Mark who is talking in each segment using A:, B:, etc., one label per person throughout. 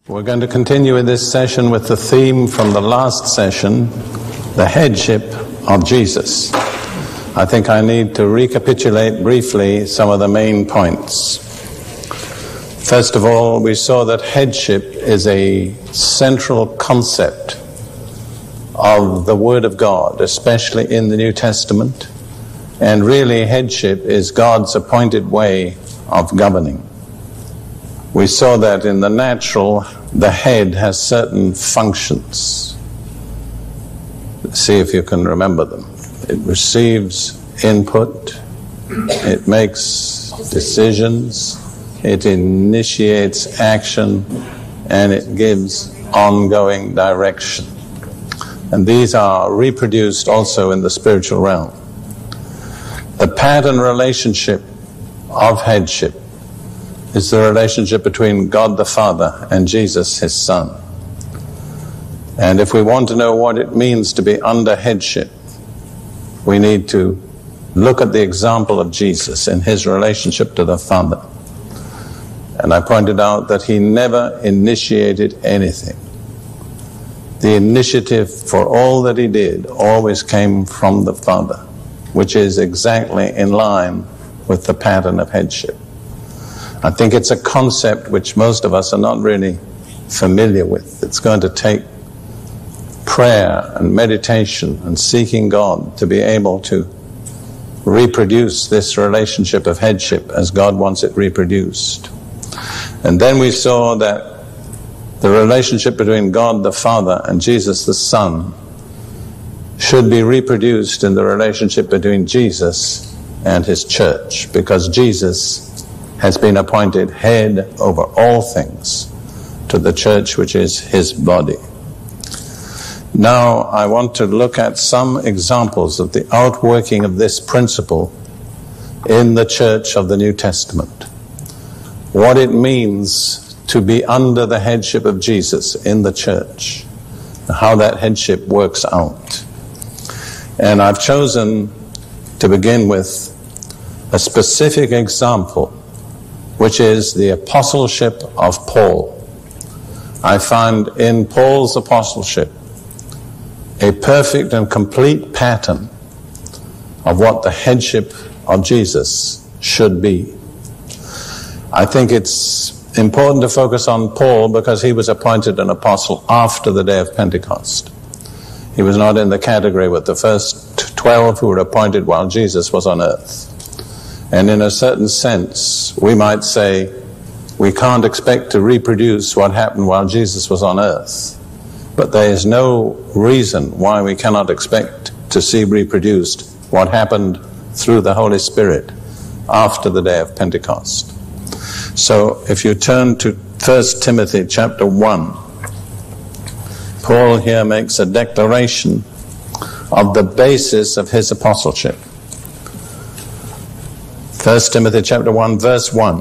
A: We're going to continue in this session with the theme from the last session, the headship of Jesus. I think I need to recapitulate briefly some of the main points. First of all, we saw that headship is a central concept of the Word of God, especially in the New Testament. And really, headship is God's appointed way of governing. We saw that in the natural, the head has certain functions. See if you can remember them. It receives input, it makes decisions, it initiates action, and it gives ongoing direction. And these are reproduced also in the spiritual realm. The pattern relationship of headship is the relationship between God the Father and Jesus, his Son. And if we want to know what it means to be under headship, we need to look at the example of Jesus in his relationship to the Father. And I pointed out that he never initiated anything. The initiative for all that he did always came from the Father, which is exactly in line with the pattern of headship. I think it's a concept which most of us are not really familiar with. It's going to take prayer and meditation and seeking God to be able to reproduce this relationship of headship as God wants it reproduced. And then we saw that the relationship between God the Father and Jesus the Son should be reproduced in the relationship between Jesus and his church, because Jesus has been appointed head over all things to the church, which is his body. Now I want to look at some examples of the outworking of this principle in the church of the New Testament. What it means to be under the headship of Jesus in the church, how that headship works out. And I've chosen to begin with a specific example, which is the apostleship of Paul. I find in Paul's apostleship a perfect and complete pattern of what the headship of Jesus should be. I think it's important to focus on Paul because he was appointed an apostle after the day of Pentecost. He was not in the category with the first 12 who were appointed while Jesus was on earth. And in a certain sense, we might say we can't expect to reproduce what happened while Jesus was on earth. But there is no reason why we cannot expect to see reproduced what happened through the Holy Spirit after the day of Pentecost. So if you turn to 1 Timothy chapter 1, Paul here makes a declaration of the basis of his apostleship. 1 Timothy chapter 1, verse 1.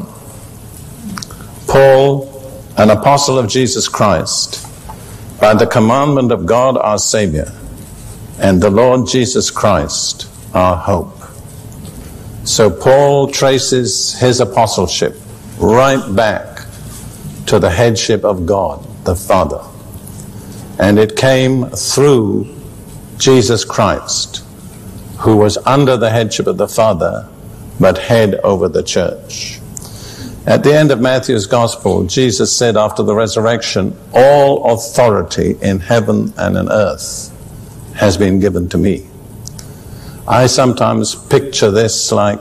A: Paul, an apostle of Jesus Christ, by the commandment of God our Savior, and the Lord Jesus Christ, our hope. So Paul traces his apostleship right back to the headship of God, the Father. And it came through Jesus Christ, who was under the headship of the Father, but head over the church. At the end of Matthew's Gospel, Jesus said after the resurrection, all authority in heaven and in earth has been given to me. I sometimes picture this like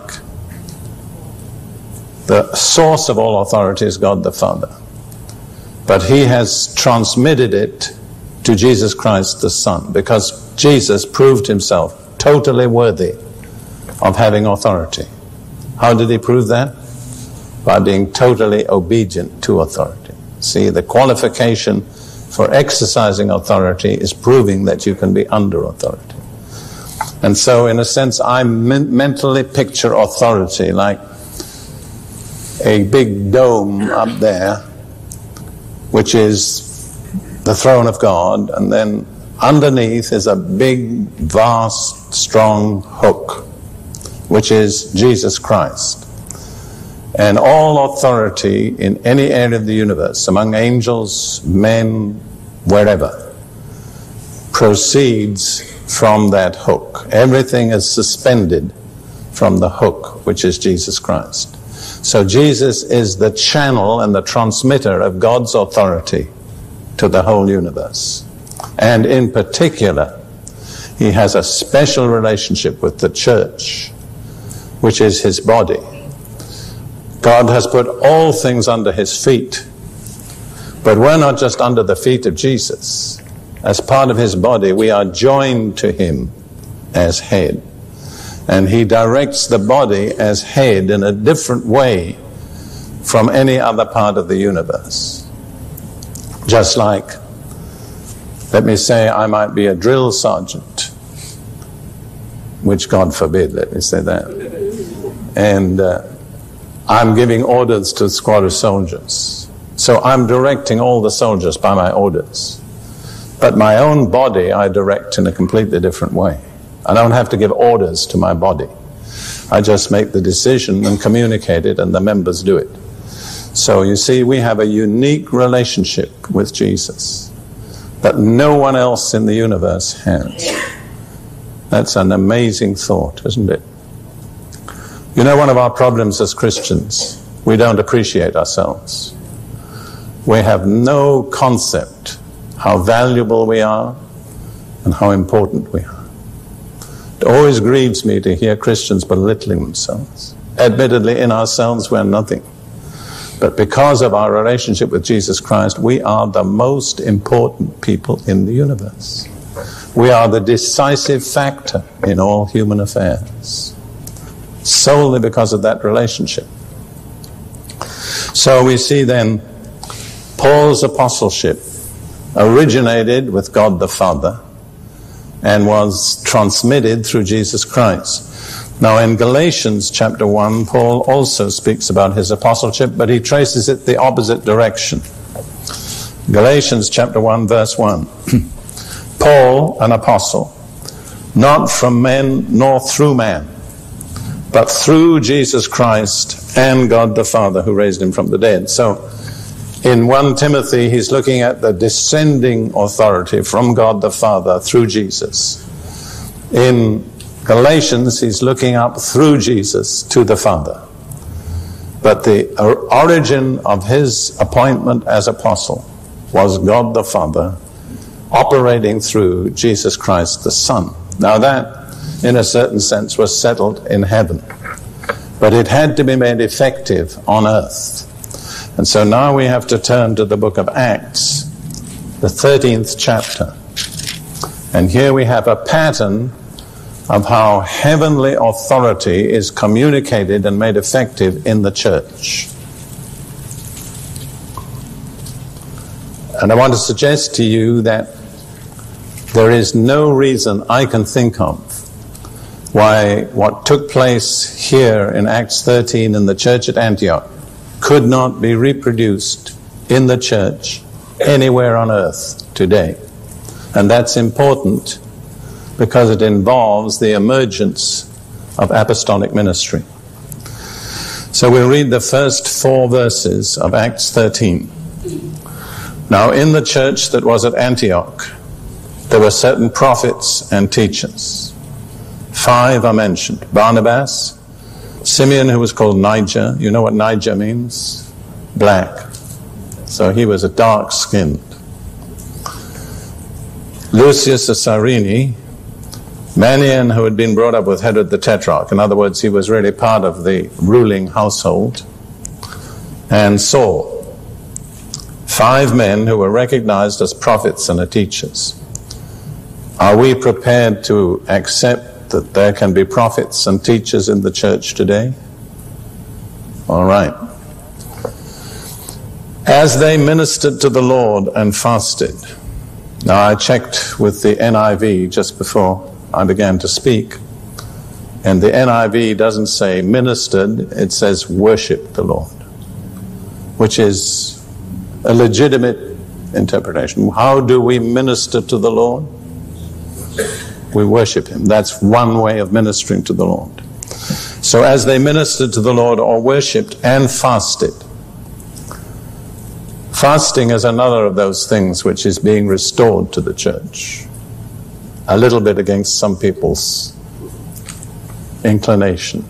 A: the source of all authority is God the Father. But he has transmitted it to Jesus Christ the Son, because Jesus proved himself totally worthy of having authority. How did he prove that? By being totally obedient to authority. See, the qualification for exercising authority is proving that you can be under authority. And so, in a sense, I mentally picture authority like a big dome up there, which is the throne of God, and then underneath is a big, vast, strong hook, which is Jesus Christ. And all authority in any area of the universe, among angels, men, wherever, proceeds from that hook. Everything is suspended from the hook, which is Jesus Christ. So Jesus is the channel and the transmitter of God's authority to the whole universe. And in particular, he has a special relationship with the church, which is his body. God has put all things under his feet. But we're not just under the feet of Jesus. As part of his body, we are joined to him as head. And he directs the body as head in a different way from any other part of the universe. Just like, let me say, I might be a drill sergeant, which God forbid, let me say that. And I'm giving orders to a squad of soldiers. So I'm directing all the soldiers by my orders. But my own body I direct in a completely different way. I don't have to give orders to my body. I just make the decision and communicate it, and the members do it. So you see, we have a unique relationship with Jesus that no one else in the universe has. That's an amazing thought, isn't it? You know, one of our problems as Christians, we don't appreciate ourselves. We have no concept how valuable we are and how important we are. It always grieves me to hear Christians belittling themselves. Admittedly, in ourselves, we're nothing. But because of our relationship with Jesus Christ, we are the most important people in the universe. We are the decisive factor in all human affairs, solely because of that relationship. So we see then Paul's apostleship originated with God the Father and was transmitted through Jesus Christ. Now in Galatians chapter 1, Paul also speaks about his apostleship, but he traces it the opposite direction. Galatians chapter 1, verse 1. Paul, an apostle, not from men nor through man, but through Jesus Christ and God the Father who raised him from the dead. So in 1 Timothy, he's looking at the descending authority from God the Father through Jesus. In Galatians, he's looking up through Jesus to the Father. But the origin of his appointment as apostle was God the Father operating through Jesus Christ the Son. Now that, in a certain sense, was settled in heaven. But it had to be made effective on earth. And so now we have to turn to the book of Acts, the 13th chapter. And here we have a pattern of how heavenly authority is communicated and made effective in the church. And I want to suggest to you that there is no reason I can think of why what took place here in Acts 13 in the church at Antioch could not be reproduced in the church anywhere on earth today. And that's important because it involves the emergence of apostolic ministry. So we'll read the first 4 verses of Acts 13. Now in the church that was at Antioch, there were certain prophets and teachers. 5 are mentioned. Barnabas, Simeon, who was called Niger. You know what Niger means? Black. So he was a dark-skinned. Lucius of Cyrene, Manaen, who had been brought up with Herod the Tetrarch. In other words, he was really part of the ruling household. And Saul. 5 men who were recognized as prophets and teachers. Are we prepared to accept that there can be prophets and teachers in the church today? All right. As they ministered to the Lord and fasted. Now I checked with the NIV just before I began to speak. And the NIV doesn't say ministered, it says worshiped the Lord. Which is a legitimate interpretation. How do we minister to the Lord? We worship him. That's one way of ministering to the Lord. So as they ministered to the Lord or worshipped and fasted. Fasting is another of those things which is being restored to the church. A little bit against some people's inclination.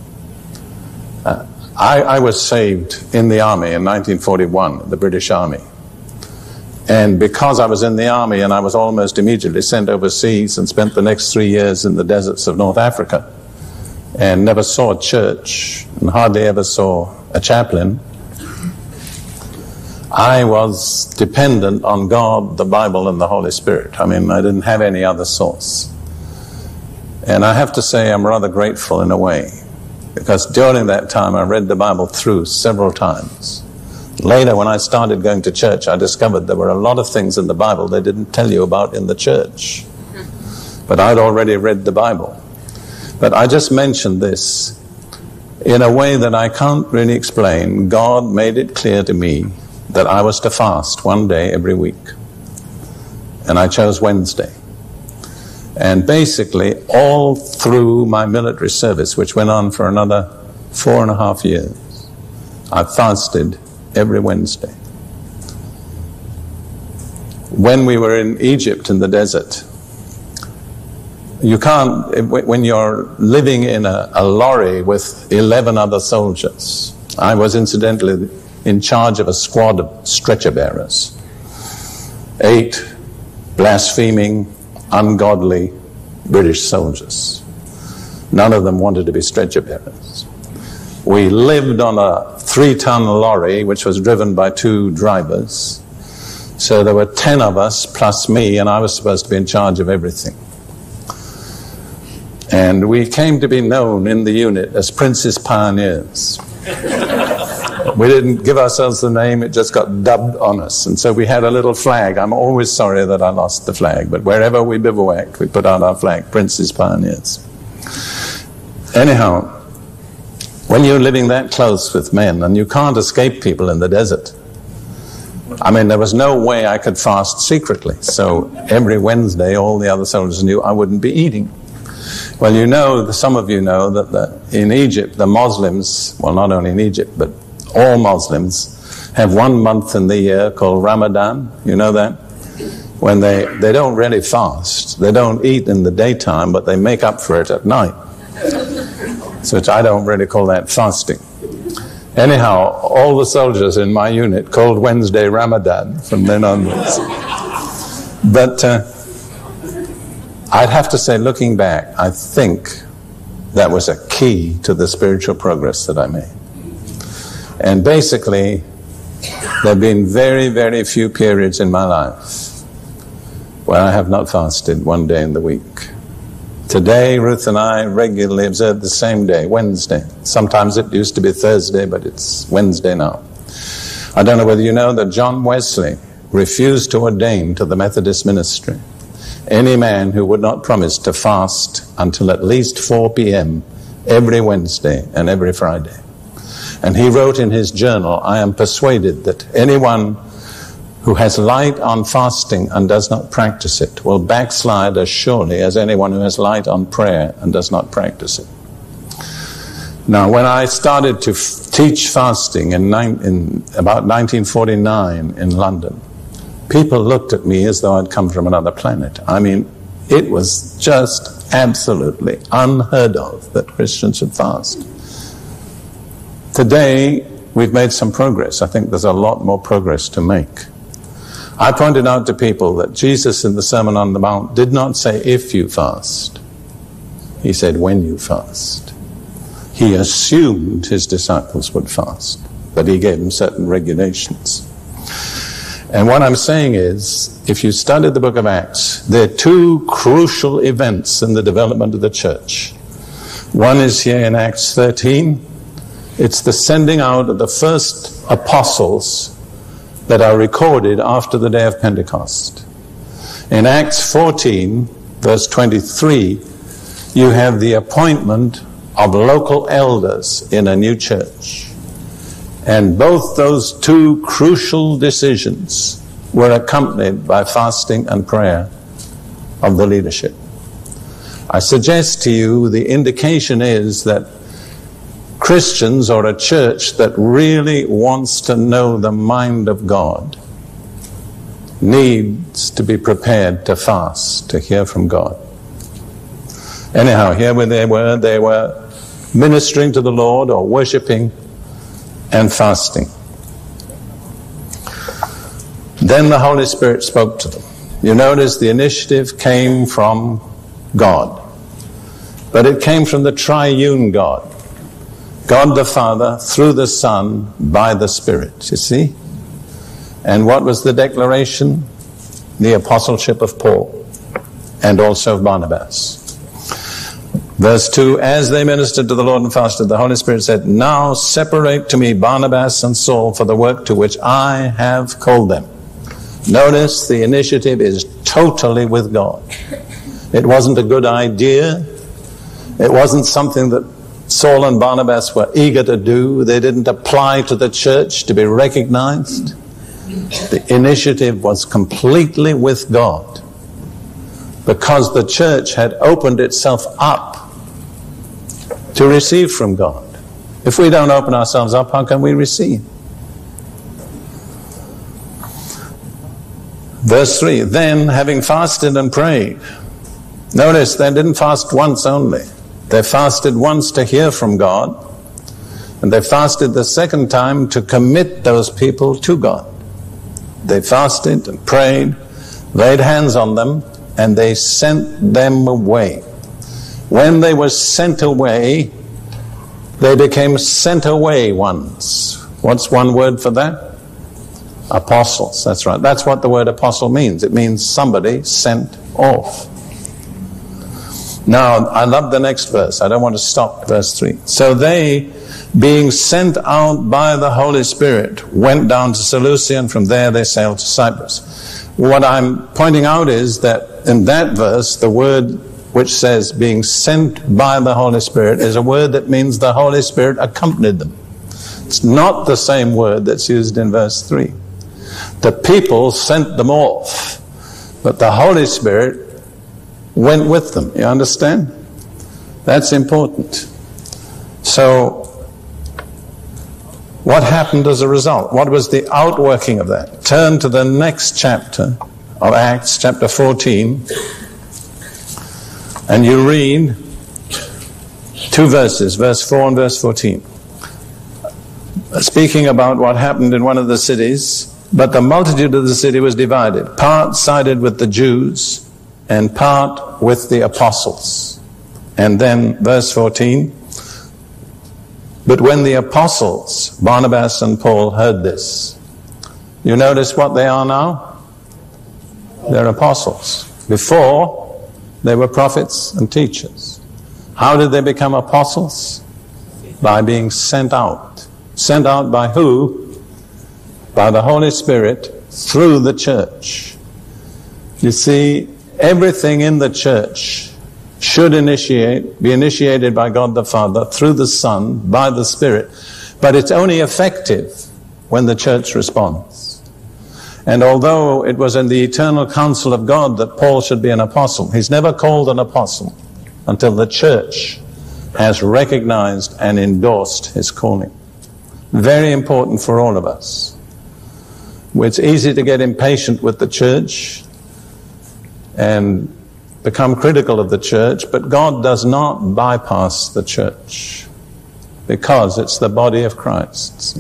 A: I was saved in the army in 1941, the British Army. And because I was in the army and I was almost immediately sent overseas and spent the next 3 years in the deserts of North Africa and never saw a church and hardly ever saw a chaplain, I was dependent on God, the Bible, and the Holy Spirit. I mean, I didn't have any other source. And I have to say I'm rather grateful in a way, because during that time I read the Bible through several times. Later, when I started going to church, I discovered there were a lot of things in the Bible they didn't tell you about in the church. But I'd already read the Bible. But I just mentioned this in a way that I can't really explain. God made it clear to me that I was to fast one day every week. And I chose Wednesday. And basically, all through my military service, which went on for another 4.5 years, I fasted every Wednesday. When we were in Egypt in the desert, you can't, when you're living in a lorry with 11 other soldiers. I was incidentally in charge of a squad of stretcher bearers. 8 blaspheming, ungodly British soldiers. None of them wanted to be stretcher bearers. We lived on a 3-ton lorry which was driven by 2 drivers. So there were 10 of us plus me, and I was supposed to be in charge of everything. And we came to be known in the unit as Prince's Pioneers. We didn't give ourselves the name, it just got dubbed on us. And so we had a little flag. I'm always sorry that I lost the flag, but wherever we bivouacked, we put out our flag, Prince's Pioneers. Anyhow, when you're living that close with men, and you can't escape people in the desert, I mean, there was no way I could fast secretly. So every Wednesday, all the other soldiers knew I wouldn't be eating. Well, you know, some of you know that in Egypt, the Muslims, well, not only in Egypt, but all Muslims have 1 month in the year called Ramadan. You know that? When they don't really fast. They don't eat in the daytime, but they make up for it at night. So I don't really call that fasting. Anyhow, all the soldiers in my unit called Wednesday Ramadan from then onwards. But I'd have to say, looking back, I think that was a key to the spiritual progress that I made. And basically, there have been very, very few periods in my life where I have not fasted one day in the week. Today, Ruth and I regularly observe the same day, Wednesday. Sometimes it used to be Thursday, but it's Wednesday now. I don't know whether you know that John Wesley refused to ordain to the Methodist ministry any man who would not promise to fast until at least 4 p.m. every Wednesday and every Friday. And he wrote in his journal, I am persuaded that anyone who has light on fasting and does not practice it will backslide as surely as anyone who has light on prayer and does not practice it. Now, when I started to teach fasting in about 1949 in London, people looked at me as though I'd come from another planet. I mean, it was just absolutely unheard of that Christians should fast. Today, we've made some progress. I think there's a lot more progress to make. I pointed out to people that Jesus in the Sermon on the Mount did not say if you fast. He said when you fast. He assumed his disciples would fast, but he gave them certain regulations. And what I'm saying is, if you study the book of Acts, there are 2 crucial events in the development of the church. One is here in Acts 13. It's the sending out of the first apostles that are recorded after the day of Pentecost. In Acts 14, verse 23, you have the appointment of local elders in a new church. And both those 2 crucial decisions were accompanied by fasting and prayer of the leadership. I suggest to you the indication is that Christians or a church that really wants to know the mind of God needs to be prepared to fast, to hear from God. Anyhow, here they were ministering to the Lord or worshiping and fasting. Then the Holy Spirit spoke to them. You notice the initiative came from God, but it came from the triune God. God the Father through the Son by the Spirit, you see? And what was the declaration? The apostleship of Paul and also of Barnabas. Verse 2, as they ministered to the Lord and fasted, the Holy Spirit said, now separate to me Barnabas and Saul for the work to which I have called them. Notice the initiative is totally with God. It wasn't a good idea. It wasn't something that Saul and Barnabas were eager to do. They didn't apply to the church to be recognized. The initiative was completely with God because the church had opened itself up to receive from God. If we don't open ourselves up, how can we receive? Verse 3, then having fasted and prayed. Notice they didn't fast once only. They fasted once to hear from God, and they fasted the second time to commit those people to God. They fasted and prayed, laid hands on them, and they sent them away. When they were sent away, they became sent away ones. What's one word for that? Apostles, that's right. That's what the word apostle means. It means somebody sent off. Now, I love the next verse. I don't want to stop verse 3. So they, being sent out by the Holy Spirit, went down to Seleucia, and from there they sailed to Cyprus. What I'm pointing out is that in that verse, the word which says being sent by the Holy Spirit is a word that means the Holy Spirit accompanied them. It's not the same word that's used in verse 3. The people sent them off, but the Holy Spirit went with them. You understand? That's important. So, what happened as a result? What was the outworking of that? Turn to the next chapter of Acts, chapter 14, and you read two verses, verse 4 and verse 14. Speaking about what happened in one of the cities, but the multitude of the city was divided. Part sided with the Jews, and part with the apostles. And then verse 14, but when the apostles, Barnabas and Paul, heard this, you notice what they are now? They're apostles. Before, they were prophets and teachers. How did they become apostles? By being sent out. Sent out by who? By the Holy Spirit through the church. You see, everything in the church should be initiated by God the Father, through the Son, by the Spirit. But it's only effective when the church responds. And although it was in the eternal counsel of God that Paul should be an apostle, he's never called an apostle until the church has recognized and endorsed his calling. Very important for all of us. It's easy to get impatient with the church and become critical of the church, but God does not bypass the church because it's the body of Christ.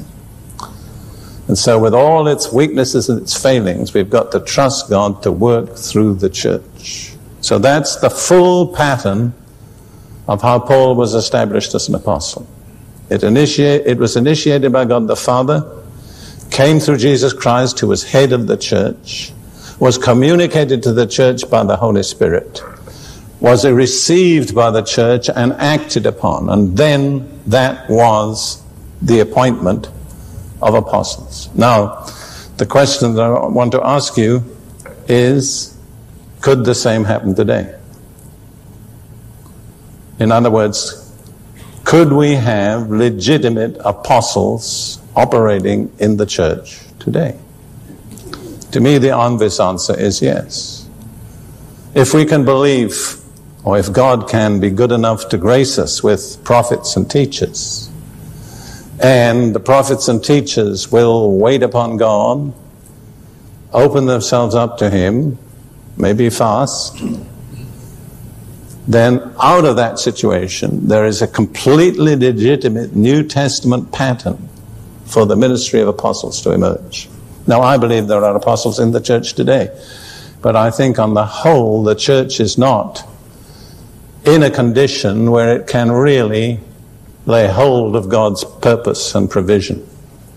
A: And so with all its weaknesses and its failings, we've got to trust God to work through the church. So that's the full pattern of how Paul was established as an apostle. It was initiated by God the Father, came through Jesus Christ, who was head of the church, was communicated to the church by the Holy Spirit, was received by the church and acted upon. And then that was the appointment of apostles. Now, the question that I want to ask you is, could the same happen today? In other words, could we have legitimate apostles operating in the church today? To me, the obvious answer is yes. If we can believe, or if God can be good enough to grace us with prophets and teachers, and the prophets and teachers will wait upon God, open themselves up to Him, maybe fast, then out of that situation there is a completely legitimate New Testament pattern for the ministry of apostles to emerge. Now, I believe there are apostles in the church today, but I think on the whole the church is not in a condition where it can really lay hold of God's purpose and provision.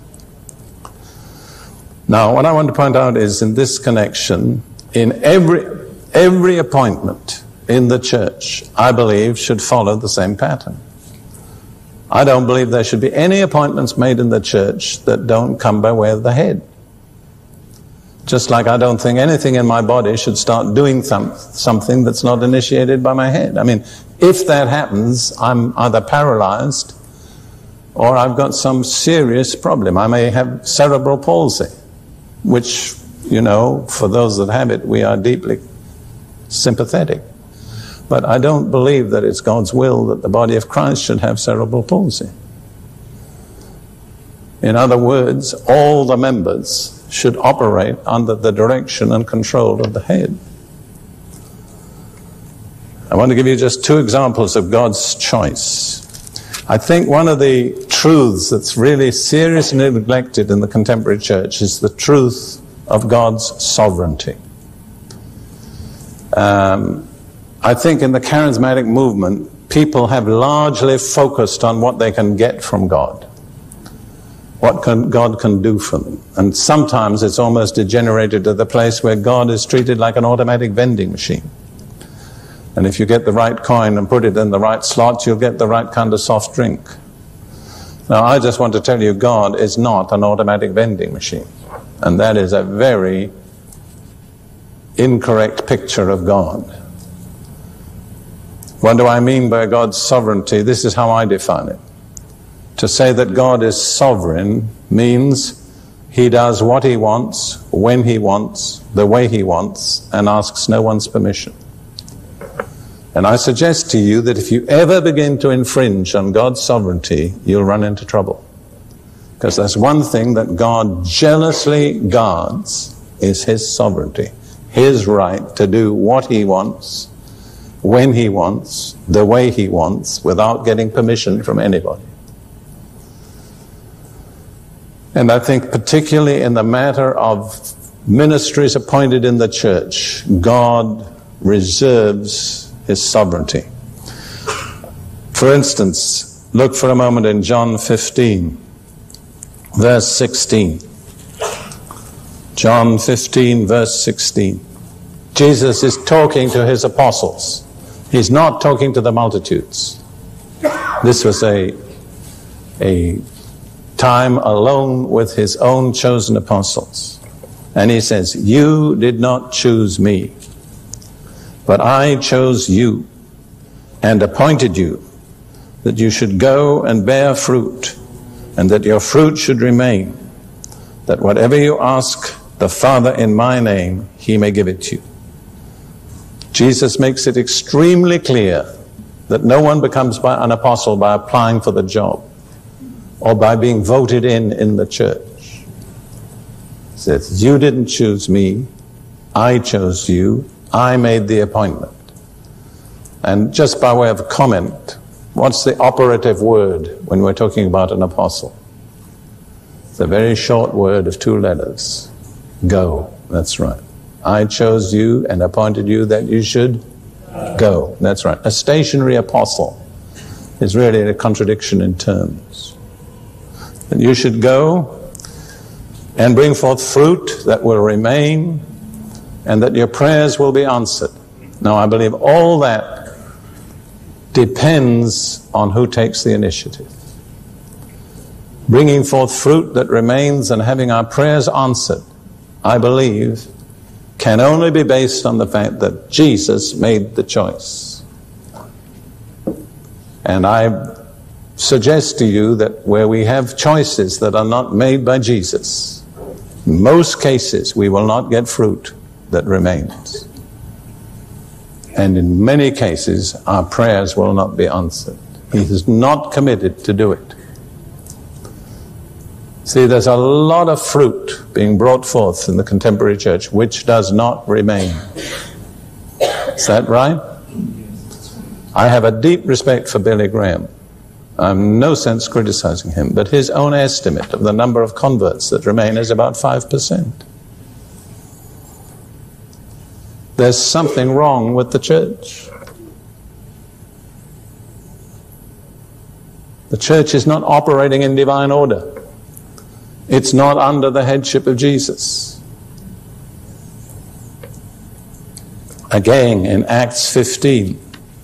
A: Now, what I want to point out is, in this connection, in every appointment in the church, I believe, should follow the same pattern. I don't believe there should be any appointments made in the church that don't come by way of the head. Just like I don't think anything in my body should start doing something that's not initiated by my head. I mean, if that happens, I'm either paralyzed or I've got some serious problem. I may have cerebral palsy, which, you know, for those that have it, we are deeply sympathetic. But I don't believe that it's God's will that the body of Christ should have cerebral palsy. In other words, all the members should operate under the direction and control of the head. I want to give you just two examples of God's choice. I think one of the truths that's really seriously neglected in the contemporary church is the truth of God's sovereignty. I think in the charismatic movement, people have largely focused on what they can get from God, what God can do for them. And sometimes it's almost degenerated to the place where God is treated like an automatic vending machine. And if you get the right coin and put it in the right slot, you'll get the right kind of soft drink. Now, I just want to tell you, God is not an automatic vending machine. And that is a very incorrect picture of God. What do I mean by God's sovereignty? This is how I define it. To say that God is sovereign means He does what He wants, when He wants, the way He wants, and asks no one's permission. And I suggest to you that if you ever begin to infringe on God's sovereignty, you'll run into trouble. Because there's one thing that God jealously guards is His sovereignty, His right to do what He wants, when He wants, the way He wants, without getting permission from anybody. And I think particularly in the matter of ministries appointed in the church, God reserves His sovereignty. For instance, look for a moment in John 15, verse 16. John 15, verse 16. Jesus is talking to His apostles. He's not talking to the multitudes. This was a time alone with His own chosen apostles. And He says, "You did not choose me, but I chose you and appointed you that you should go and bear fruit, and that your fruit should remain, that whatever you ask the Father in my name, He may give it to you." Jesus makes it extremely clear that no one becomes an apostle by applying for the job or by being voted in the church. He says, "You didn't choose me, I chose you, I made the appointment." And just by way of comment, what's the operative word when we're talking about an apostle? It's a very short word of 2 letters. Go. That's right. I chose you and appointed you that you should go. That's right. A stationary apostle is really a contradiction in terms. And you should go and bring forth fruit that will remain, and that your prayers will be answered. Now, I believe all that depends on who takes the initiative. Bringing forth fruit that remains and having our prayers answered, I believe, can only be based on the fact that Jesus made the choice. And I suggest to you that where we have choices that are not made by Jesus, in most cases we will not get fruit that remains. And in many cases our prayers will not be answered. He is not committed to do it. See, there's a lot of fruit being brought forth in the contemporary church which does not remain. Is that right? I have a deep respect for Billy Graham. I'm no sense criticizing him, but his own estimate of the number of converts that remain is about 5%. There's something wrong with the church. The church is not operating in divine order. It's not under the headship of Jesus. Again, in Acts 15,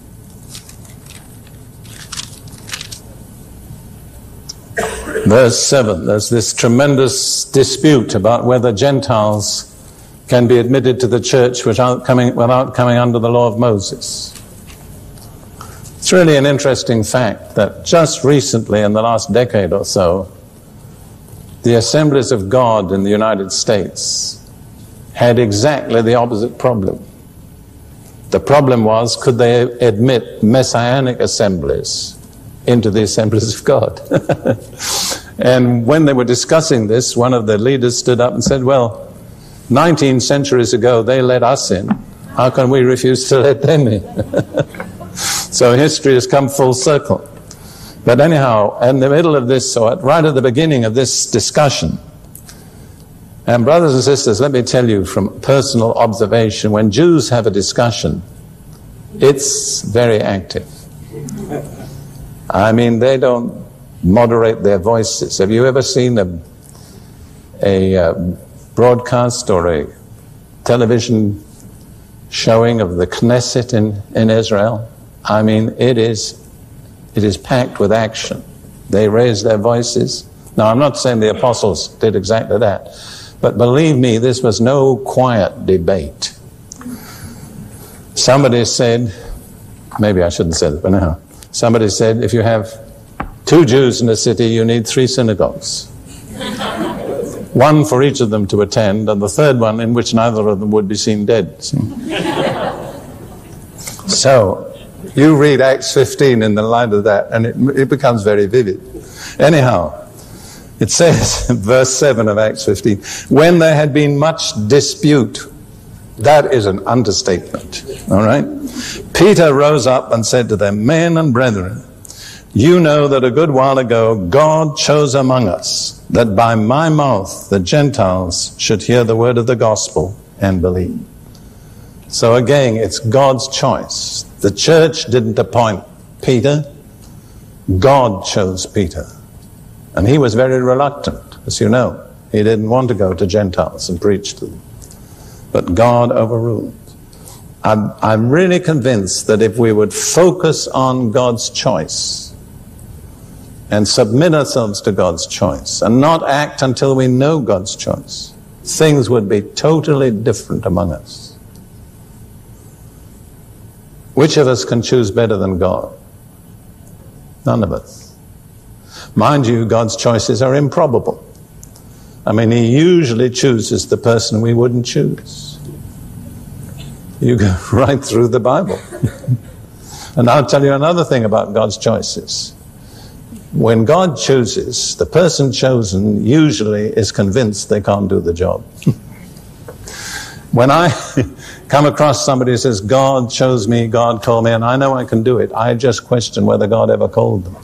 A: verse 7, there's this tremendous dispute about whether Gentiles can be admitted to the church without coming under the law of Moses. It's really an interesting fact that just recently, in the last decade or so, the Assemblies of God in the United States had exactly the opposite problem. The problem was, could they admit messianic assemblies into the Assemblies of God? And when they were discussing this, one of the leaders stood up and said, well, 19 centuries ago they let us in. How can we refuse to let them in? So history has come full circle. But anyhow, in the middle of this, or right at the beginning of this discussion, and brothers and sisters, let me tell you from personal observation, when Jews have a discussion, it's very active. I mean, they don't moderate their voices. Have you ever seen a broadcast or a television showing of the Knesset in Israel? I mean, it is packed with action. They raise their voices. Now, I'm not saying the apostles did exactly that, but believe me, this was no quiet debate. Somebody said, maybe I shouldn't say it, but now, somebody said, if you have 2 Jews in a city, you need 3 synagogues. One for each of them to attend, and the third one in which neither of them would be seen dead. So, you read Acts 15 in the light of that, and it becomes very vivid. Anyhow, it says in verse 7 of Acts 15, when there had been much dispute, that is an understatement, all right? Peter rose up and said to them, men and brethren, you know that a good while ago God chose among us that by my mouth the Gentiles should hear the word of the gospel and believe. So again, it's God's choice. The church didn't appoint Peter. God chose Peter. And he was very reluctant, as you know. He didn't want to go to Gentiles and preach to them. But God overruled. I'm really convinced that if we would focus on God's choice and submit ourselves to God's choice and not act until we know God's choice, things would be totally different among us. Which of us can choose better than God? None of us. Mind you, God's choices are improbable. I mean, he usually chooses the person we wouldn't choose. You go right through the Bible. And I'll tell you another thing about God's choices. When God chooses, the person chosen usually is convinced they can't do the job. When I come across somebody who says, God chose me, God called me, and I know I can do it, I just question whether God ever called them.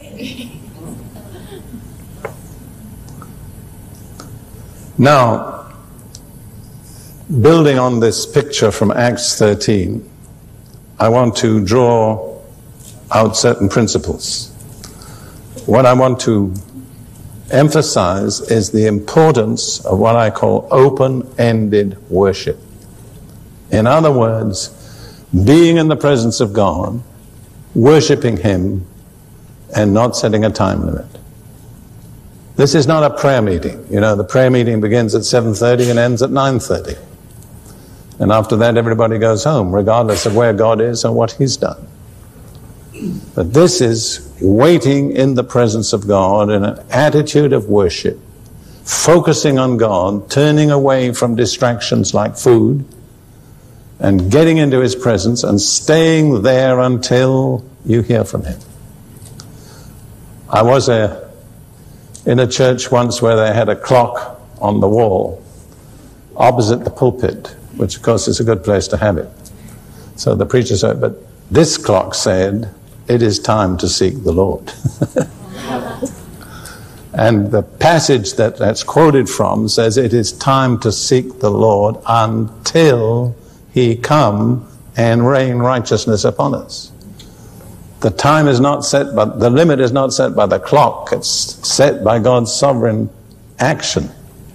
A: Now, building on this picture from Acts 13, I want to draw out certain principles. What I want to emphasize is the importance of what I call open-ended worship. In other words, being in the presence of God, worshiping him, and not setting a time limit. This is not a prayer meeting. You know, the prayer meeting begins at 7:30 and ends at 9:30. And after that, everybody goes home, regardless of where God is or what he's done. But this is waiting in the presence of God in an attitude of worship, focusing on God, turning away from distractions like food, and getting into his presence and staying there until you hear from him. I was in a church once where they had a clock on the wall opposite the pulpit, which of course is a good place to have it. So the preacher said, but this clock said, it is time to seek the Lord. And the passage that's quoted from says, it is time to seek the Lord until he come and rain righteousness upon us. The time is not set, but the limit is not set by the clock. It's set by God's sovereign action.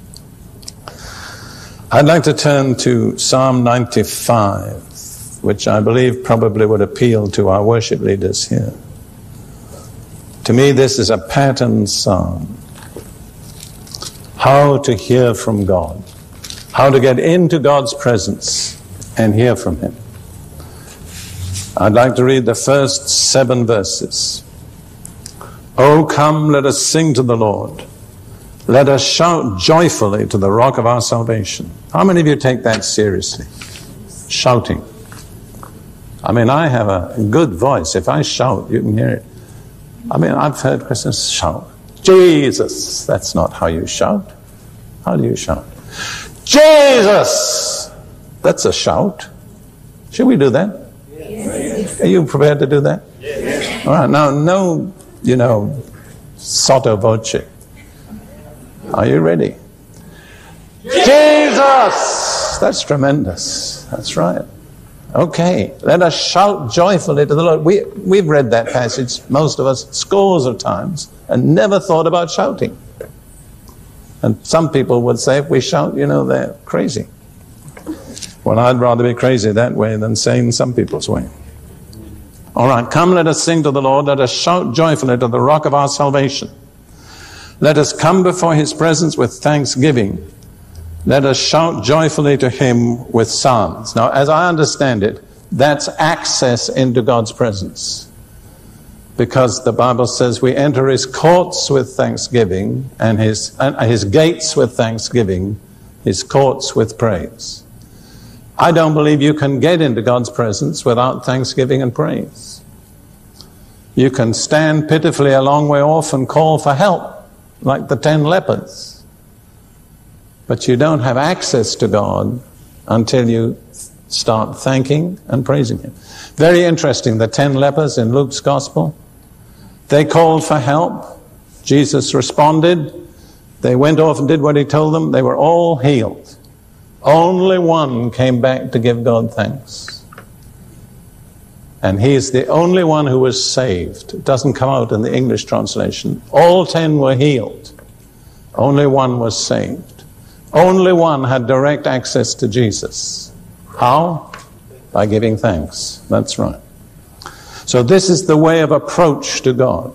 A: I'd like to turn to Psalm 95, which I believe probably would appeal to our worship leaders here. To me, this is a pattern psalm. How to hear from God. How to get into God's presence and hear from him. I'd like to read the first 7 verses. Oh, come, let us sing to the Lord. Let us shout joyfully to the rock of our salvation. How many of you take that seriously? Shouting. I mean, I have a good voice. If I shout, you can hear it. I mean, I've heard Christians shout, Jesus. That's not how you shout. How do you shout? Jesus! That's a shout. Should we do that? Yes. Are you prepared to do that? Yes. All right, now, no, sotto voce. Are you ready? Jesus! That's tremendous. That's right. Okay, let us shout joyfully to the Lord. We've read that passage, most of us, scores of times, and never thought about shouting. And some people would say, if we shout, they're crazy. Well, I'd rather be crazy that way than sane some people's way. All right, come, let us sing to the Lord. Let us shout joyfully to the rock of our salvation. Let us come before his presence with thanksgiving. Let us shout joyfully to him with psalms. Now, as I understand it, that's access into God's presence. Because the Bible says we enter his courts with thanksgiving and his gates with thanksgiving, his courts with praise. I don't believe you can get into God's presence without thanksgiving and praise. You can stand pitifully a long way off and call for help, like the 10 lepers. But you don't have access to God until you start thanking and praising him. Very interesting, the 10 lepers in Luke's gospel. They called for help. Jesus responded. They went off and did what he told them. They were all healed. Only one came back to give God thanks. And he's the only one who was saved. It doesn't come out in the English translation. All 10 were healed. Only one was saved. Only one had direct access to Jesus. How? By giving thanks. That's right. So this is the way of approach to God.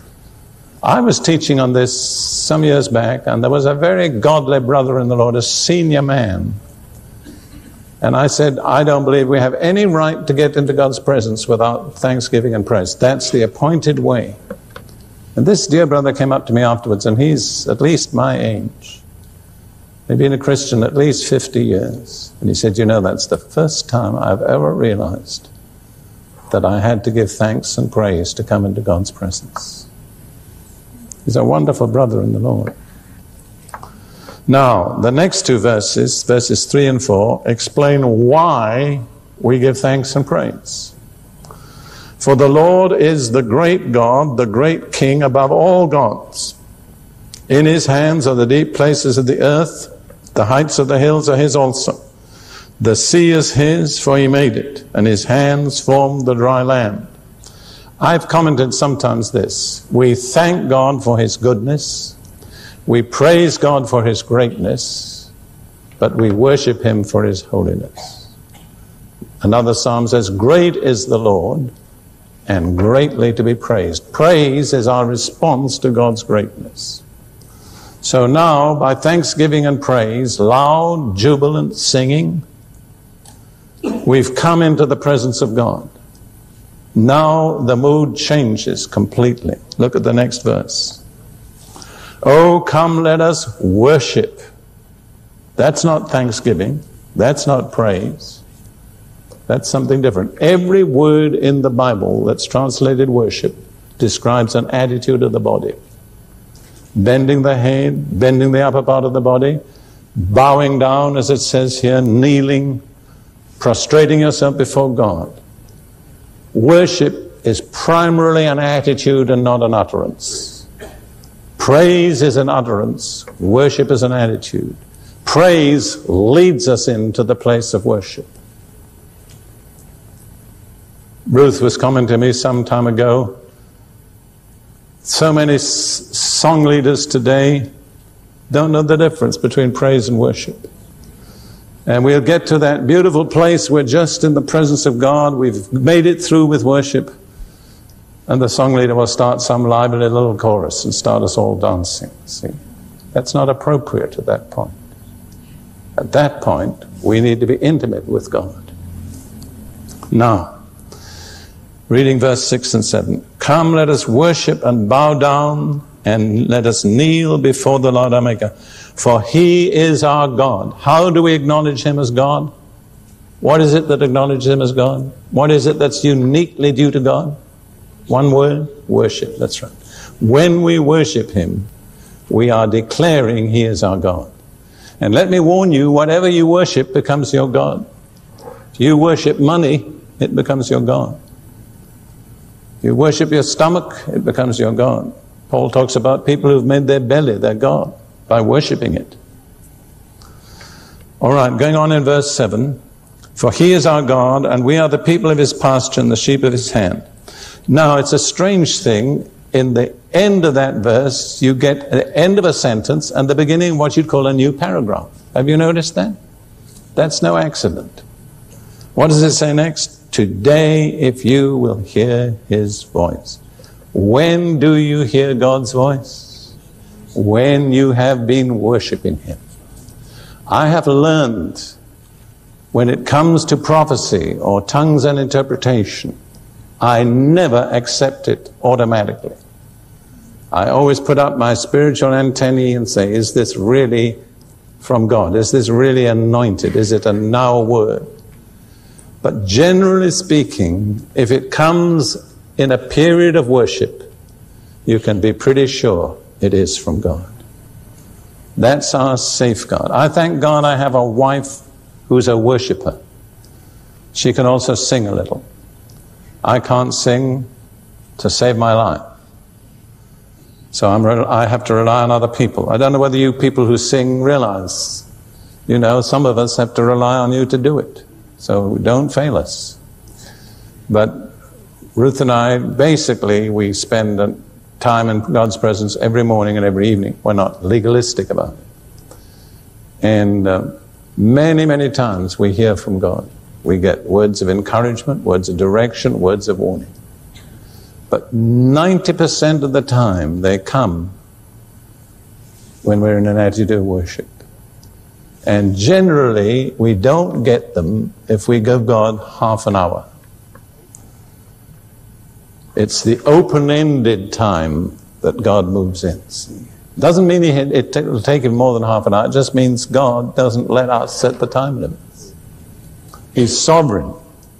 A: I was teaching on this some years back, and there was a very godly brother in the Lord, a senior man. And I said, I don't believe we have any right to get into God's presence without thanksgiving and praise. That's the appointed way. And this dear brother came up to me afterwards, and he's at least my age. He'd been a Christian at least 50 years. And he said, that's the first time I've ever realized that I had to give thanks and praise to come into God's presence. He's a wonderful brother in the Lord. Now, the next 2 verses, verses 3 and 4, explain why we give thanks and praise. For the Lord is the great God, the great King above all gods. In his hands are the deep places of the earth. The heights of the hills are his also. The sea is his, for he made it, and his hands formed the dry land. I've commented sometimes this. We thank God for his goodness. We praise God for his greatness. But we worship him for his holiness. Another psalm says, great is the Lord, and greatly to be praised. Praise is our response to God's greatness. So now, by thanksgiving and praise, loud, jubilant singing, we've come into the presence of God. Now the mood changes completely. Look at the next verse. Oh, come, let us worship. That's not thanksgiving. That's not praise. That's something different. Every word in the Bible that's translated worship describes an attitude of the body. bending the head, bending the upper part of the body, bowing down, as it says here, kneeling, prostrating yourself before God. Worship is primarily an attitude and not an utterance. Praise is an utterance. Worship is an attitude. Praise leads us into the place of worship. Ruth was commenting to me some time ago, so many song leaders today don't know the difference between praise and worship. And we'll get to that beautiful place where just in the presence of God, we've made it through with worship, and the song leader will start some lively little chorus and start us all dancing. See, that's not appropriate at that point. At that point, we need to be intimate with God. Now, reading verse 6 and 7. Come, let us worship and bow down, and let us kneel before the Lord our Maker. For He is our God. How do we acknowledge Him as God? What is it that acknowledges Him as God? What is it that's uniquely due to God? One word, worship. That's right. When we worship Him, we are declaring He is our God. And let me warn you, whatever you worship becomes your God. If you worship money, it becomes your God. If you worship your stomach, it becomes your God. Paul talks about people who've made their belly their God by worshiping it. All right, going on in verse 7. For He is our God, and we are the people of His pasture and the sheep of His hand. Now, it's a strange thing. In the end of that verse, you get the end of a sentence and the beginning of what you'd call a new paragraph. Have you noticed that? That's no accident. What does it say next? Today, if you will hear His voice. When do you hear God's voice? When you have been worshiping Him. I have learned, when it comes to prophecy or tongues and interpretation, I never accept it automatically. I always put up my spiritual antennae and say, is this really from God? Is this really anointed? Is it a now word? But generally speaking, if it comes in a period of worship, you can be pretty sure it is from God. That's our safeguard. I thank God I have a wife who's a worshiper. She can also sing a little. I can't sing to save my life. So I have to rely on other people. I don't know whether you people who sing realize, some of us have to rely on you to do it. So don't fail us. But Ruth and I, basically, we spend time in God's presence every morning and every evening. We're not legalistic about it. And many, many times we hear from God. We get words of encouragement, words of direction, words of warning. But 90% of the time they come when we're in an attitude of worship. And generally we don't get them if we give God half an hour. It's the open-ended time that God moves in. Doesn't mean it will take him more than half an hour. It just means God doesn't let us set the time limits. He's sovereign.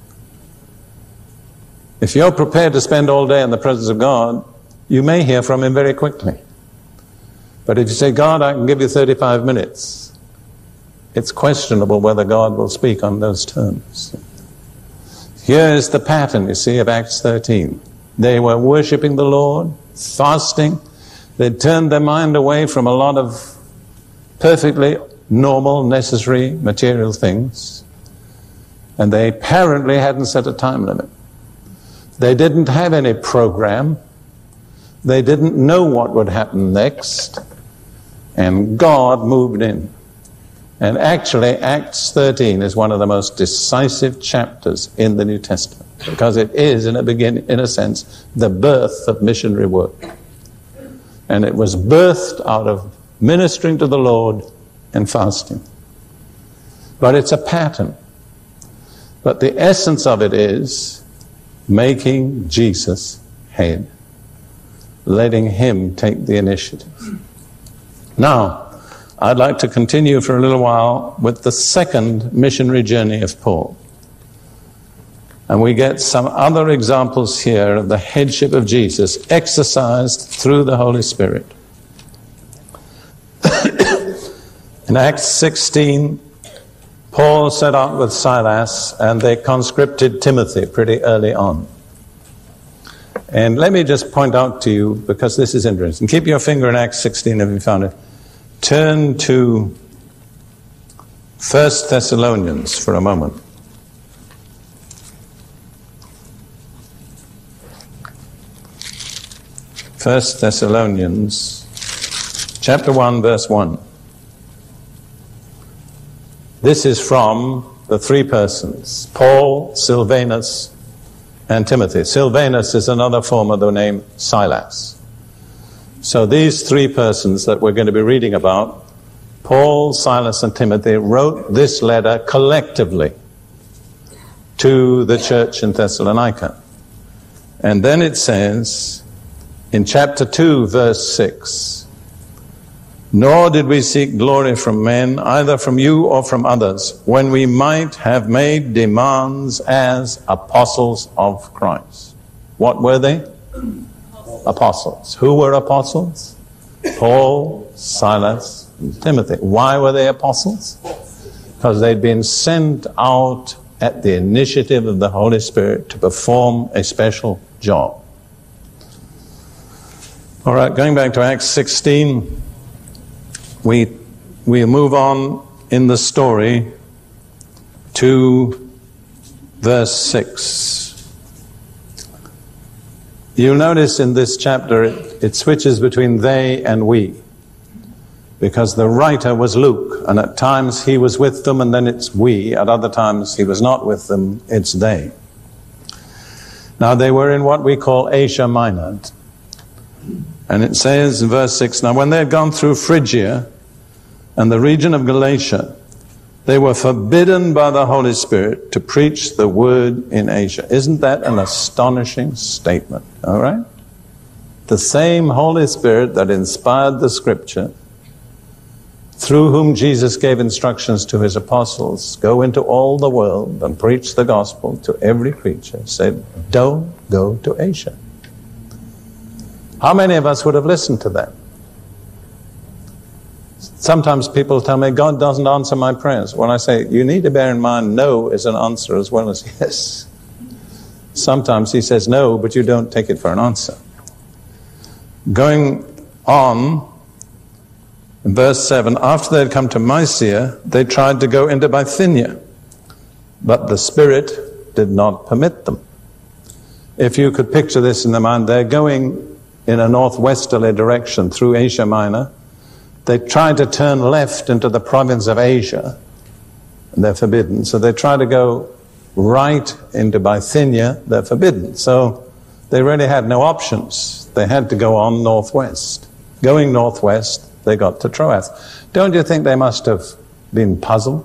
A: If you're prepared to spend all day in the presence of God, you may hear from Him very quickly. But if you say, God, I can give you 35 minutes, it's questionable whether God will speak on those terms. Here is the pattern, you see, of Acts 13. They were worshiping the Lord, fasting. They'd turned their mind away from a lot of perfectly normal, necessary, material things. And they apparently hadn't set a time limit. They didn't have any program. They didn't know what would happen next. And God moved in. And actually, Acts 13 is one of the most decisive chapters in the New Testament, because it is, in a sense, the birth of missionary work. And it was birthed out of ministering to the Lord and fasting. But it's a pattern. But the essence of it is making Jesus head, letting Him take the initiative. Now, I'd like to continue for a little while with the second missionary journey of Paul. And we get some other examples here of the headship of Jesus exercised through the Holy Spirit. In Acts 16, Paul set out with Silas and they conscripted Timothy pretty early on. And let me just point out to you, because this is interesting. Keep your finger in Acts 16 if you found it. Turn to 1 Thessalonians for a moment. 1 Thessalonians chapter 1, verse 1. This is from the three persons, Paul, Silvanus, and Timothy. Silvanus is another form of the name Silas. So these three persons that we're going to be reading about, Paul, Silas, and Timothy, wrote this letter collectively to the church in Thessalonica. And then it says in chapter 2, verse 6, "Nor did we seek glory from men, either from you or from others, when we might have made demands as apostles of Christ." What were they? Apostles. Who were apostles? Paul, Silas, and Timothy. Why were they apostles? Because they'd been sent out at the initiative of the Holy Spirit to perform a special job. All right, going back to Acts 16, we move on in the story to verse 6. You'll notice in this chapter it switches between they and we, because the writer was Luke, and at times he was with them and then it's we, at other times he was not with them, it's they. Now they were in what we call Asia Minor. And it says in verse 6, "Now when they had gone through Phrygia and the region of Galatia, they were forbidden by the Holy Spirit to preach the word in Asia." Isn't that an astonishing statement? All right? The same Holy Spirit that inspired the Scripture, through whom Jesus gave instructions to his apostles, go into all the world and preach the gospel to every creature, said, don't go to Asia. How many of us would have listened to that? Sometimes people tell me, God doesn't answer my prayers. When I say, you need to bear in mind, no is an answer as well as yes. Sometimes he says no, but you don't take it for an answer. Going on, in verse 7, after they had come to Mysia, they tried to go into Bithynia, but the Spirit did not permit them. If you could picture this in the mind, they're going in a northwesterly direction through Asia Minor. They try to turn left into the province of Asia, and they're forbidden. So they try to go right into Bithynia, they're forbidden. So they really had no options. They had to go on northwest. Going northwest, they got to Troas. Don't you think they must have been puzzled?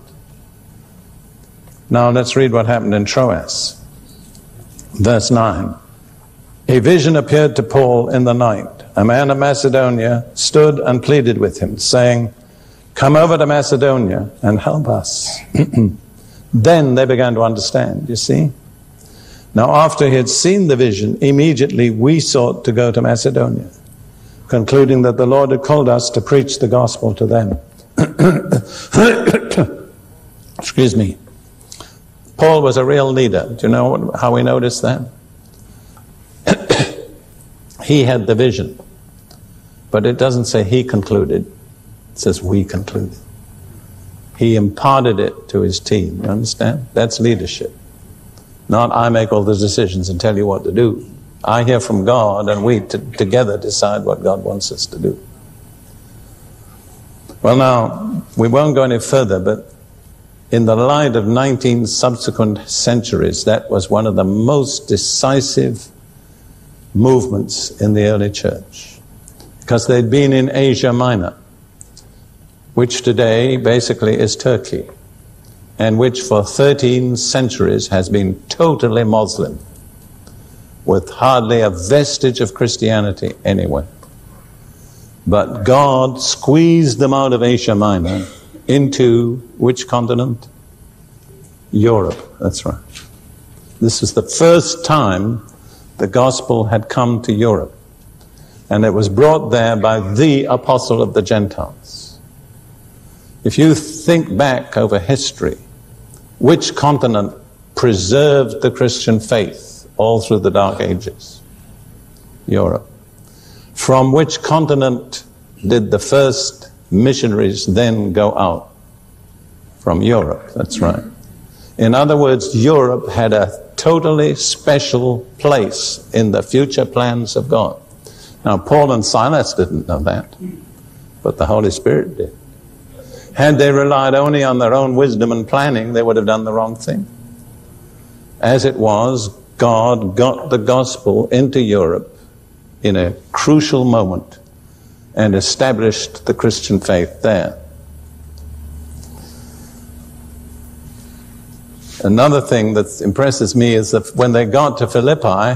A: Now let's read what happened in Troas. Verse 9. "A vision appeared to Paul in the night. A man of Macedonia stood and pleaded with him, saying, 'Come over to Macedonia and help us.'" Then they began to understand, you see. "Now after he had seen the vision, immediately we sought to go to Macedonia, concluding that the Lord had called us to preach the gospel to them." Excuse me. Paul was a real leader. Do you know how we notice that? He had the vision. But it doesn't say he concluded. It says we concluded. He imparted it to his team. You understand? That's leadership. Not I make all the decisions and tell you what to do. I hear from God and we together decide what God wants us to do. Well now, we won't go any further, but in the light of 19 subsequent centuries, that was one of the most decisive movements in the early church, because they'd been in Asia Minor, which today basically is Turkey, and which for 13 centuries has been totally Muslim, with hardly a vestige of Christianity anywhere. But God squeezed them out of Asia Minor into which continent? Europe, that's right. This is the first time the gospel had come to Europe, and it was brought there by the apostle of the Gentiles. If you think back over history, which continent preserved the Christian faith all through the Dark Ages? Europe. From which continent did the first missionaries then go out? From Europe, that's right. In other words, Europe had a totally special place in the future plans of God. Now, Paul and Silas didn't know that, but the Holy Spirit did. Had they relied only on their own wisdom and planning, they would have done the wrong thing. As it was, God got the gospel into Europe in a crucial moment and established the Christian faith there. Another thing that impresses me is that when they got to Philippi,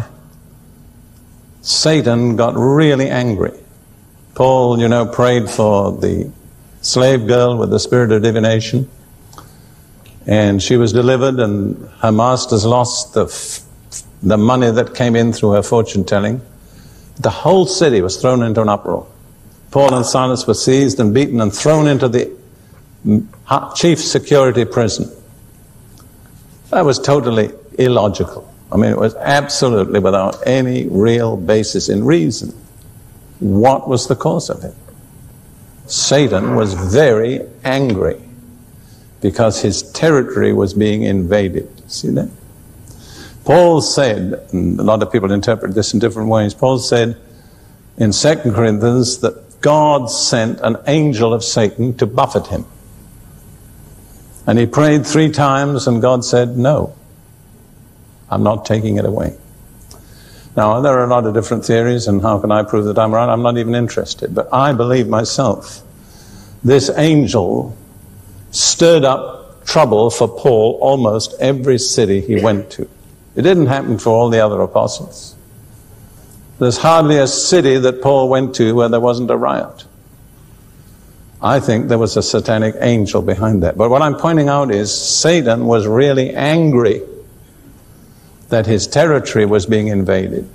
A: Satan got really angry. Paul, prayed for the slave girl with the spirit of divination, and she was delivered, and her masters lost the money that came in through her fortune telling. The whole city was thrown into an uproar. Paul and Silas were seized and beaten and thrown into the chief security prison. That was totally illogical. It was absolutely without any real basis in reason. What was the cause of it? Satan was very angry because his territory was being invaded. See that? Paul said, and a lot of people interpret this in different ways, Paul said in 2 Corinthians that God sent an angel of Satan to buffet him. And he prayed 3 times and God said, no, I'm not taking it away. Now, there are a lot of different theories, and how can I prove that I'm right? I'm not even interested. But I believe myself, this angel stirred up trouble for Paul almost every city he went to. It didn't happen for all the other apostles. There's hardly a city that Paul went to where there wasn't a riot. I think there was a satanic angel behind that. But what I'm pointing out is Satan was really angry that his territory was being invaded.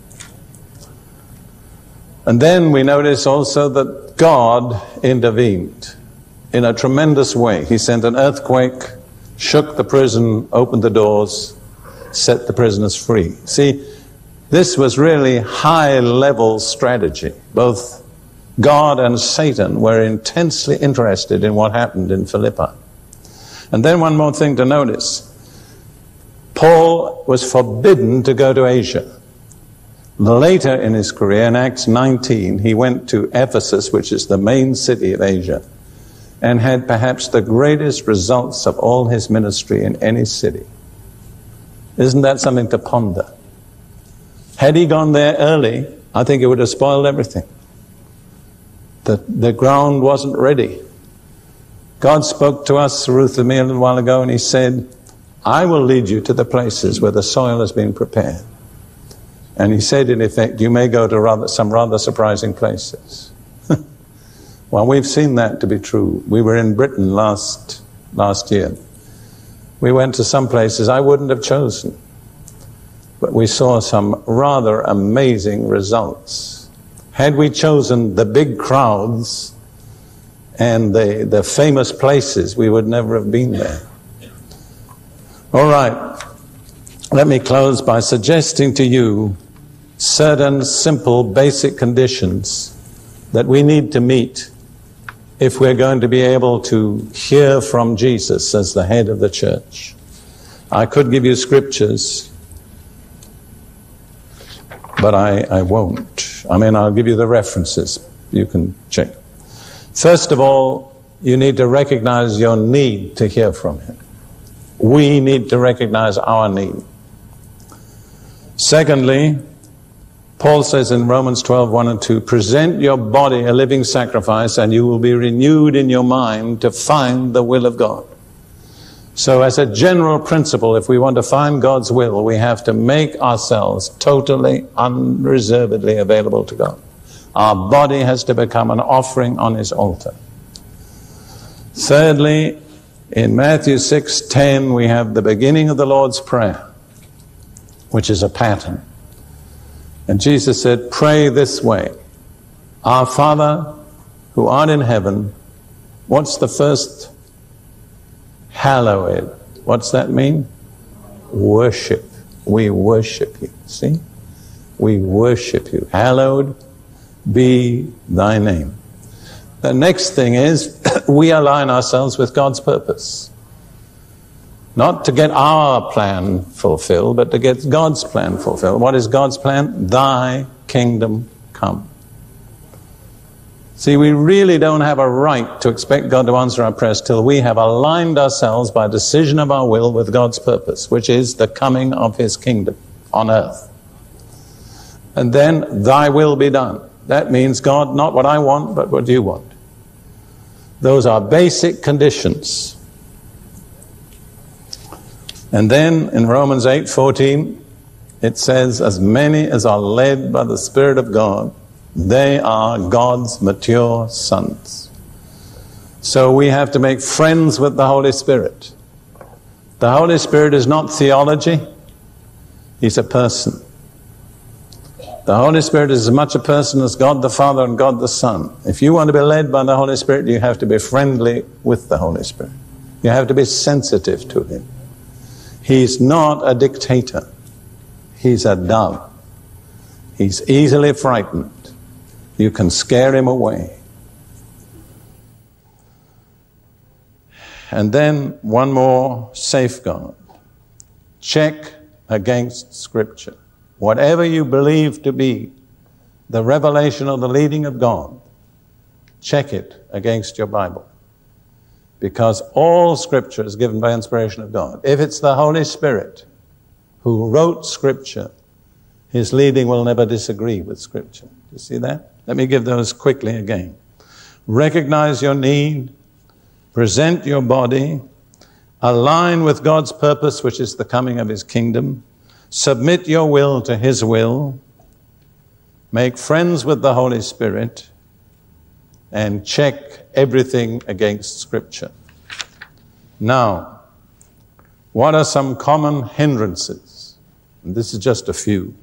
A: And then we notice also that God intervened in a tremendous way. He sent an earthquake, shook the prison, opened the doors, set the prisoners free. See, this was really high-level strategy. Both God and Satan were intensely interested in what happened in Philippi. And then one more thing to notice. Paul was forbidden to go to Asia. Later in his career, in Acts 19, he went to Ephesus, which is the main city of Asia, and had perhaps the greatest results of all his ministry in any city. Isn't that something to ponder? Had he gone there early, I think it would have spoiled everything. The ground wasn't ready. God spoke to us, Ruth and me, a little while ago, and he said, I will lead you to the places where the soil has been prepared. And he said, in effect, you may go to some rather surprising places. Well, we've seen that to be true. We were in Britain last year. We went to some places I wouldn't have chosen. But we saw some rather amazing results. Had we chosen the big crowds and the famous places, we would never have been there. All right, let me close by suggesting to you certain simple, basic conditions that we need to meet if we're going to be able to hear from Jesus as the head of the church. I could give you scriptures, but I won't. I'll give you the references. You can check. First of all, you need to recognize your need to hear from him. We need to recognize our need. Secondly, Paul says in Romans 12:1 and 2, present your body a living sacrifice and you will be renewed in your mind to find the will of God. So as a general principle, if we want to find God's will, we have to make ourselves totally, unreservedly available to God. Our body has to become an offering on his altar. Thirdly, in Matthew 6:10, we have the beginning of the Lord's Prayer, which is a pattern. And Jesus said, pray this way. Our Father, who art in heaven, what's the first hallowed. What's that mean? Worship. We worship you. See? We worship you. Hallowed be thy name. The next thing is we align ourselves with God's purpose. Not to get our plan fulfilled, but to get God's plan fulfilled. What is God's plan? Thy kingdom come. See, we really don't have a right to expect God to answer our prayers till we have aligned ourselves by decision of our will with God's purpose, which is the coming of His kingdom on earth. And then, thy will be done. That means, God, not what I want, but what you want. Those are basic conditions. And then in Romans 8:14, it says, as many as are led by the Spirit of God, they are God's mature sons. So we have to make friends with the Holy Spirit. The Holy Spirit is not theology, He's a person. The Holy Spirit is as much a person as God the Father and God the Son. If you want to be led by the Holy Spirit, you have to be friendly with the Holy Spirit. You have to be sensitive to Him. He's not a dictator. He's a dove. He's easily frightened. You can scare him away. And then one more safeguard. Check against Scripture. Whatever you believe to be the revelation or the leading of God, check it against your Bible. Because all Scripture is given by inspiration of God. If it's the Holy Spirit who wrote Scripture, His leading will never disagree with Scripture. Do you see that? Let me give those quickly again. Recognize your need, present your body, align with God's purpose, which is the coming of His kingdom, submit your will to His will, make friends with the Holy Spirit, and check everything against Scripture. Now, what are some common hindrances? And this is just a few.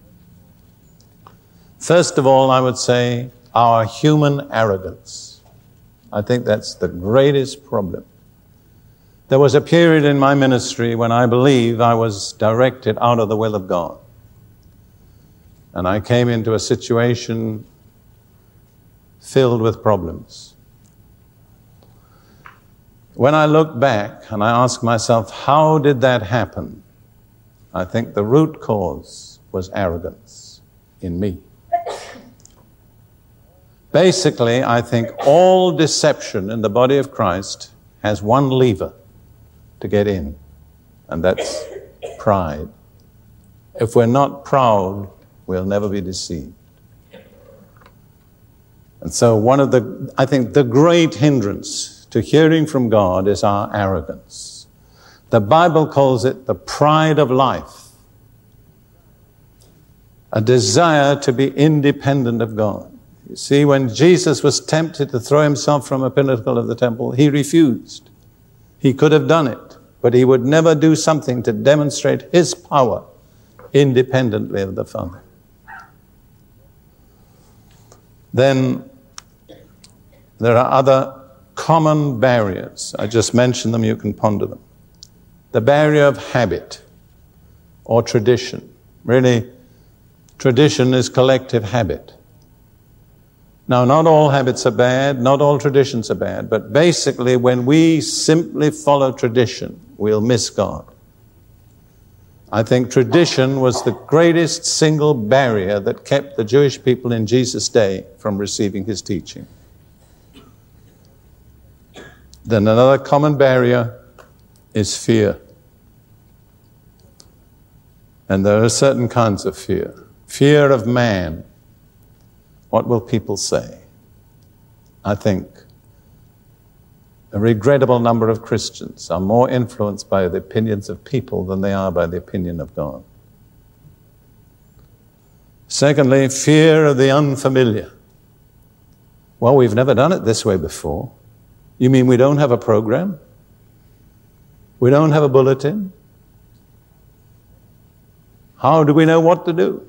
A: First of all, I would say our human arrogance. I think that's the greatest problem. There was a period in my ministry when I believe I was directed out of the will of God. And I came into a situation filled with problems. When I look back and I ask myself, how did that happen? I think the root cause was arrogance in me. Basically, I think all deception in the body of Christ has one lever to get in, and that's pride. If we're not proud, we'll never be deceived. And so I think the great hindrance to hearing from God is our arrogance. The Bible calls it the pride of life, a desire to be independent of God. You see, when Jesus was tempted to throw himself from a pinnacle of the temple, he refused. He could have done it, but he would never do something to demonstrate his power independently of the Father. Then there are other common barriers. I just mentioned them, you can ponder them. The barrier of habit or tradition. Really, tradition is collective habit. Now, not all habits are bad, not all traditions are bad, but basically when we simply follow tradition, we'll miss God. I think tradition was the greatest single barrier that kept the Jewish people in Jesus' day from receiving his teaching. Then another common barrier is fear. And there are certain kinds of fear. Fear of man. What will people say? I think a regrettable number of Christians are more influenced by the opinions of people than they are by the opinion of God. Secondly, fear of the unfamiliar. Well, we've never done it this way before. You mean we don't have a program? We don't have a bulletin? How do we know what to do?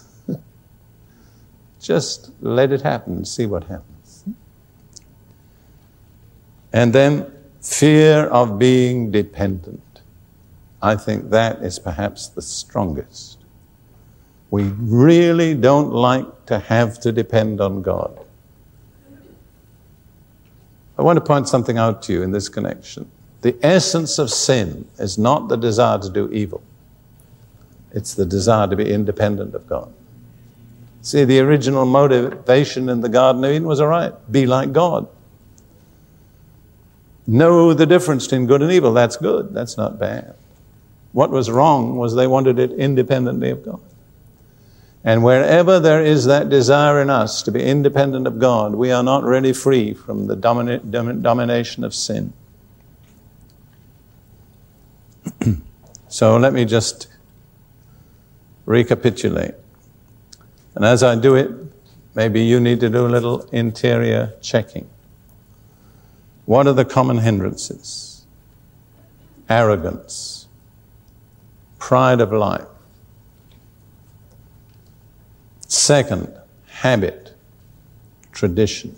A: Just let it happen and see what happens. And then fear of being dependent. I think that is perhaps the strongest. We really don't like to have to depend on God. I want to point something out to you in this connection. The essence of sin is not the desire to do evil. It's the desire to be independent of God. See, the original motivation in the Garden of Eden was all right. Be like God. Know the difference between good and evil. That's good. That's not bad. What was wrong was they wanted it independently of God. And wherever there is that desire in us to be independent of God, we are not really free from the domination of sin. So let me just recapitulate. And as I do it, maybe you need to do a little interior checking. What are the common hindrances? Arrogance, pride of life. Second, habit, tradition.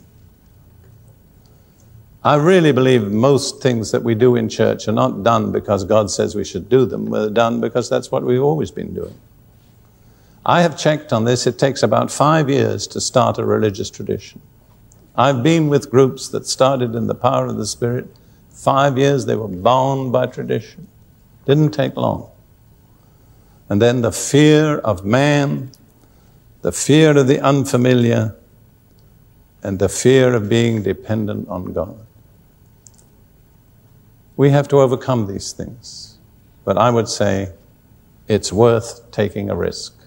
A: I really believe most things that we do in church are not done because God says we should do them. They're done because that's what we've always been doing. I have checked on this. It takes about 5 years to start a religious tradition. I've been with groups that started in the power of the Spirit. 5 years, they were bound by tradition. Didn't take long. And then the fear of man, the fear of the unfamiliar, and the fear of being dependent on God. We have to overcome these things. But I would say it's worth taking a risk.